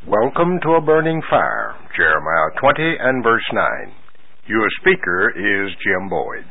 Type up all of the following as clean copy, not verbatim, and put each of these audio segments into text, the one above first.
Welcome to a burning fire, Jeremiah 20 and verse 9. Your speaker is Jim Boyd.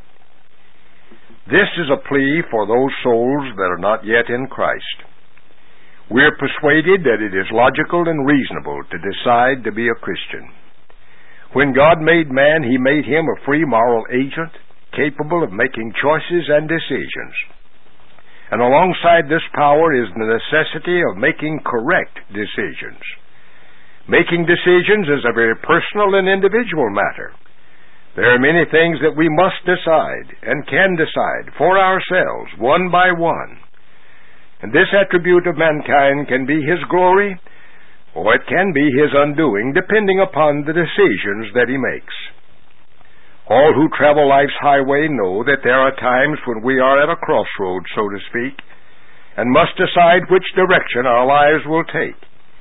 This is a plea for those souls that are not yet in Christ. We are persuaded that it is logical and reasonable to decide to be a Christian. When God made man, He made him a free moral agent, capable of making choices and decisions. And alongside this power is the necessity of making correct decisions. Making decisions is a very personal and individual matter. There are many things that we must decide and can decide for ourselves, one by one. And this attribute of mankind can be his glory, or it can be his undoing, depending upon the decisions that he makes. All who travel life's highway know that there are times when we are at a crossroads, so to speak, and must decide which direction our lives will take.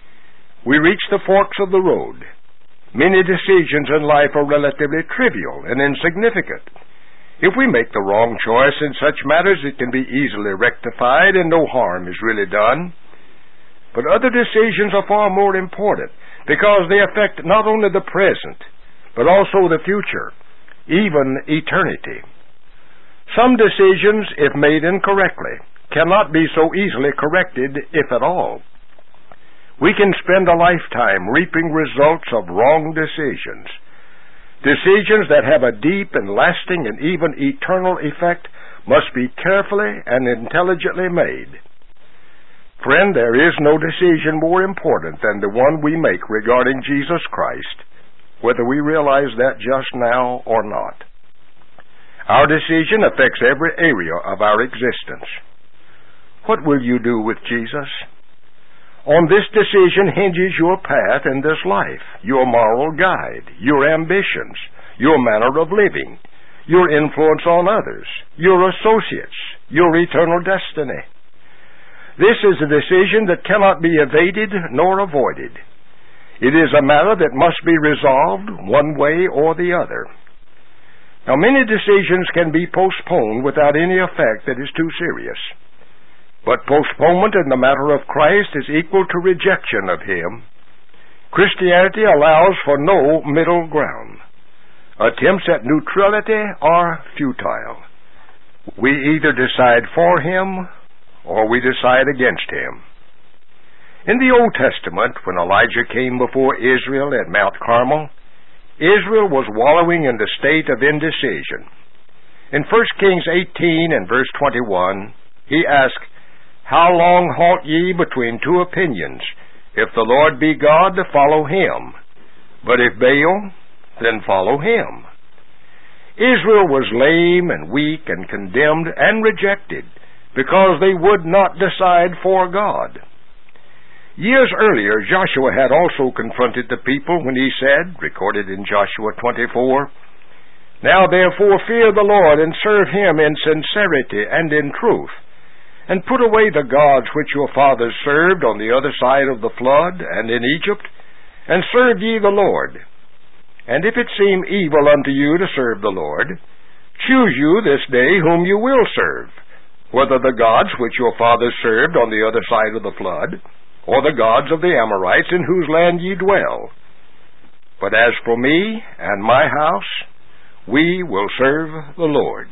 We reach the forks of the road. Many decisions in life are relatively trivial and insignificant. If we make the wrong choice in such matters, it can be easily rectified and no harm is really done. But other decisions are far more important because they affect not only the present, but also the future, even eternity. Some decisions, if made incorrectly, cannot be so easily corrected, if at all. We can spend a lifetime reaping results of wrong decisions. Decisions that have a deep and lasting and even eternal effect must be carefully and intelligently made. Friend, there is no decision more important than the one we make regarding Jesus Christ, whether we realize that just now or not. Our decision affects every area of our existence. What will you do with Jesus? On this decision hinges your path in this life, your moral guide, your ambitions, your manner of living, your influence on others, your associates, your eternal destiny. This is a decision that cannot be evaded nor avoided. It is a matter that must be resolved one way or the other. Now, many decisions can be postponed without any effect that is too serious. But postponement in the matter of Christ is equal to rejection of Him. Christianity allows for no middle ground. Attempts at neutrality are futile. We either decide for Him or we decide against Him. In the Old Testament, when Elijah came before Israel at Mount Carmel, Israel was wallowing in the state of indecision. In 1 Kings 18 and verse 21, he asked, "How long halt ye between two opinions? If the Lord be God, follow Him. But if Baal, then follow him." Israel was lame and weak and condemned and rejected because they would not decide for God. Years earlier, Joshua had also confronted the people when he said, recorded in Joshua 24, "Now therefore fear the Lord and serve Him in sincerity and in truth, and put away the gods which your fathers served on the other side of the flood and in Egypt, and serve ye the Lord. And if it seem evil unto you to serve the Lord, choose you this day whom you will serve, whether the gods which your fathers served on the other side of the flood, or the gods of the Amorites in whose land ye dwell. But as for me and my house, we will serve the Lord."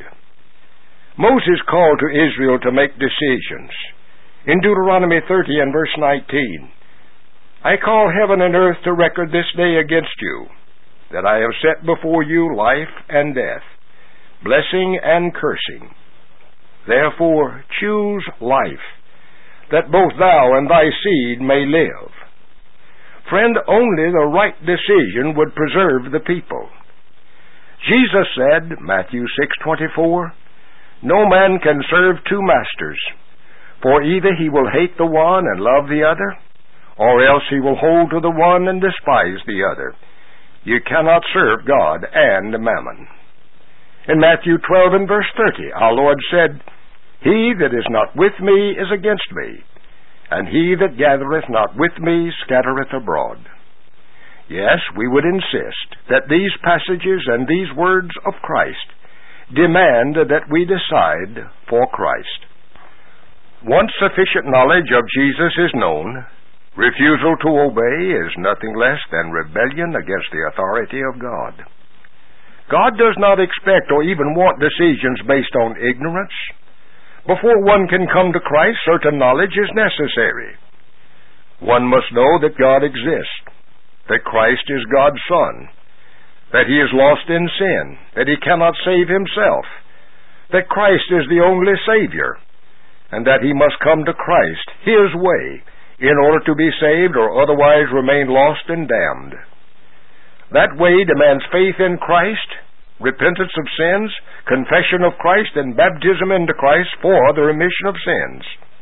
Moses called to Israel to make decisions. In Deuteronomy 30 and verse 19, "I call heaven and earth to record this day against you, that I have set before you life and death, blessing and cursing. Therefore choose life, that both thou and thy seed may live." Friend, only the right decision would preserve the people. Jesus said, Matthew 6:24, "No man can serve two masters, for either he will hate the one and love the other, or else he will hold to the one and despise the other. You cannot serve God and mammon." In Matthew 12 and verse 30, our Lord said, "He that is not with me is against me, and he that gathereth not with me scattereth abroad." Yes, we would insist that these passages and these words of Christ demand that we decide for Christ. Once sufficient knowledge of Jesus is known, Refusal to obey is nothing less than rebellion against the authority of God. God does not expect or even want decisions based on ignorance. Before one can come to Christ, certain knowledge is necessary. One must know that God exists, that Christ is God's Son, that He is lost in sin, that He cannot save Himself, that Christ is the only Savior, and that he must come to Christ, His way, in order to be saved or otherwise remain lost and damned. That way demands faith in Christ, repentance of sins, confession of Christ, and baptism into Christ for the remission of sins.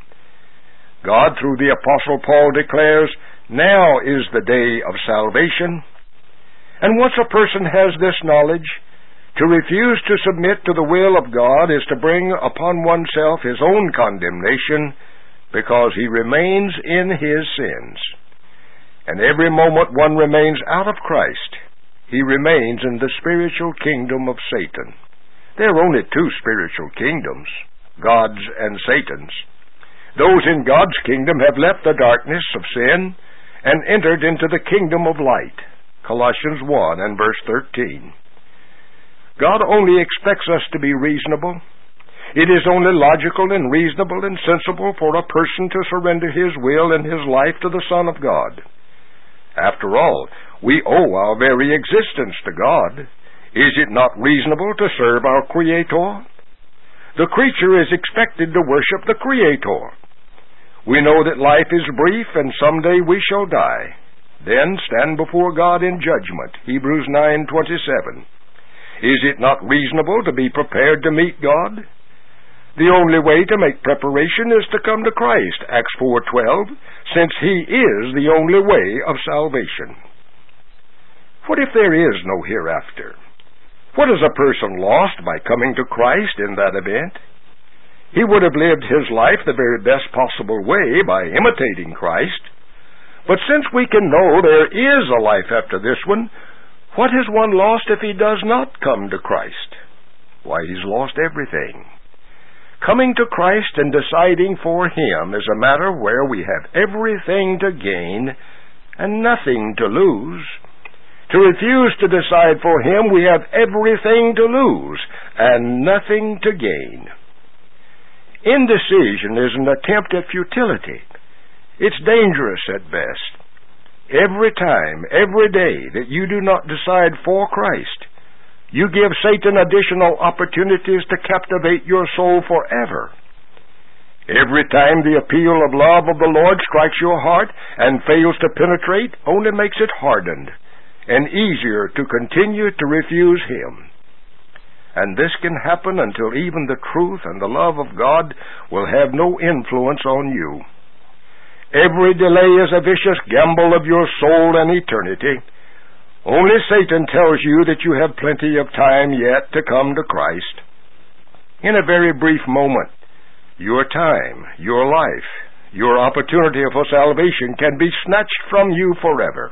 God, through the Apostle Paul, declares, "Now is the day of salvation." And once a person has this knowledge, to refuse to submit to the will of God is to bring upon oneself his own condemnation, because he remains in his sins. And every moment one remains out of Christ, he remains in the spiritual kingdom of Satan. There are only two spiritual kingdoms, God's and Satan's. Those in God's kingdom have left the darkness of sin and entered into the kingdom of light. Colossians 1 and verse 13. God only expects us to be reasonable. It is only logical and reasonable and sensible for a person to surrender his will and his life to the Son of God. After all, we owe our very existence to God. Is it not reasonable to serve our Creator? The creature is expected to worship the Creator. We know that life is brief and someday we shall die, then stand before God in judgment. Hebrews 9:27. Is it not reasonable to be prepared to meet God? The only way to make preparation is to come to Christ, Acts 4:12, since He is the only way of salvation. What if there is no hereafter? What is a person lost by coming to Christ in that event? He would have lived his life the very best possible way by imitating Christ. But since we can know there is a life after this one, what has one lost if he does not come to Christ? Why, he's lost everything. Coming to Christ and deciding for Him is a matter where we have everything to gain and nothing to lose. To refuse to decide for Him, we have everything to lose and nothing to gain. Indecision is an attempt at futility. It's dangerous at best. Every time, every day that you do not decide for Christ, you give Satan additional opportunities to captivate your soul forever. Every time the appeal of love of the Lord strikes your heart and fails to penetrate, only makes it hardened and easier to continue to refuse Him. And this can happen until even the truth and the love of God will have no influence on you. Every delay is a vicious gamble of your soul and eternity. Only Satan tells you that you have plenty of time yet to come to Christ. In a very brief moment, your time, your life, your opportunity for salvation can be snatched from you forever.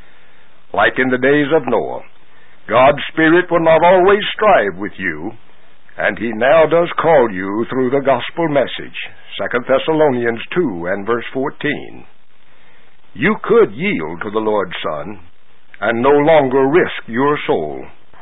Like in the days of Noah, God's Spirit will not always strive with you, and He now does call you through the gospel message, 2 Thessalonians 2 and verse 14. You could yield to the Lord's Son and no longer risk your soul.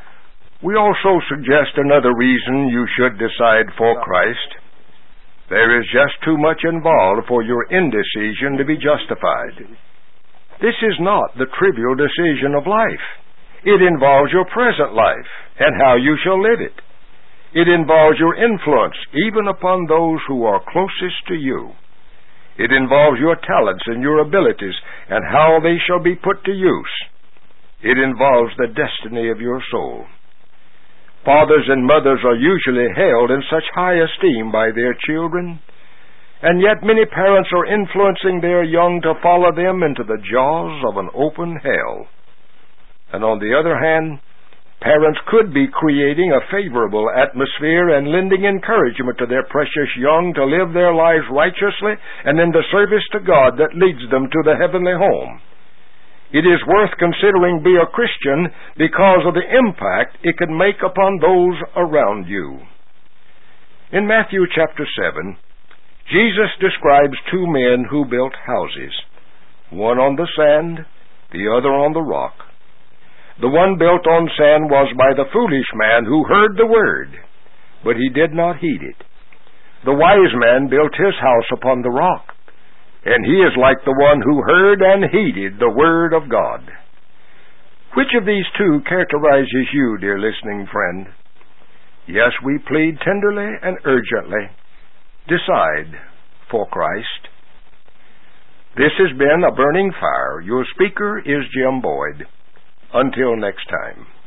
We also suggest another reason you should decide for Christ. There is just too much involved for your indecision to be justified. This is not the trivial decision of life. It involves your present life and how you shall live it. It involves your influence even upon those who are closest to you. It involves your talents and your abilities and how they shall be put to use. It involves the destiny of your soul. Fathers and mothers are usually held in such high esteem by their children, and yet many parents are influencing their young to follow them into the jaws of an open hell. And on the other hand, parents could be creating a favorable atmosphere and lending encouragement to their precious young to live their lives righteously and in the service to God that leads them to the heavenly home. It is worth considering being a Christian because of the impact it can make upon those around you. In Matthew chapter 7, Jesus describes two men who built houses. one on the sand, the other on the rock. The one built on sand was by the foolish man who heard the word, but he did not heed it. The wise man built his house upon the rock, and he is like the one who heard and heeded the word of God. Which of these two characterizes you, dear listening friend? Yes, we plead tenderly and urgently. Decide for Christ. This has been A Burning Fire. Your speaker is Jim Boyd. Until next time.